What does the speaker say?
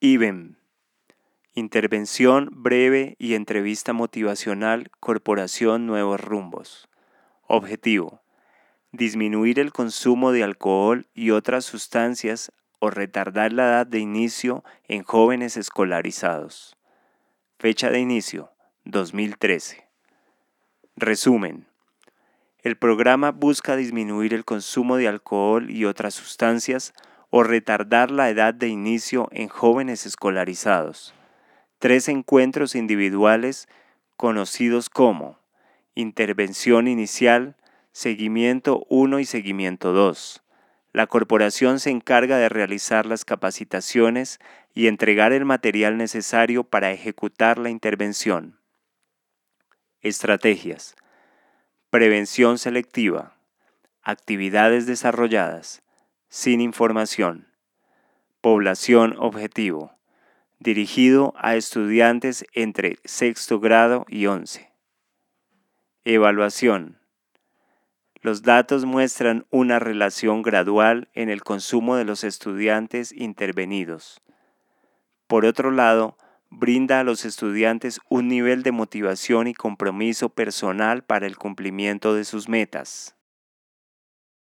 IBEM. Intervención breve y entrevista motivacional, Corporación Nuevos Rumbos. Objetivo: disminuir el consumo de alcohol y otras sustancias o retardar la edad de inicio en jóvenes escolarizados. Fecha de inicio: 2013. Resumen: el programa busca disminuir el consumo de alcohol y otras sustancias o retardar la edad de inicio en jóvenes escolarizados. 3 encuentros individuales conocidos como Intervención Inicial, Seguimiento 1 y Seguimiento 2. La corporación se encarga de realizar las capacitaciones y entregar el material necesario para ejecutar la intervención. Estrategias: prevención selectiva, actividades desarrolladas, sin información, población objetivo, dirigido a estudiantes entre sexto grado y 11. Evaluación: los datos muestran una relación gradual en el consumo de los estudiantes intervenidos. Por otro lado, brinda a los estudiantes un nivel de motivación y compromiso personal para el cumplimiento de sus metas.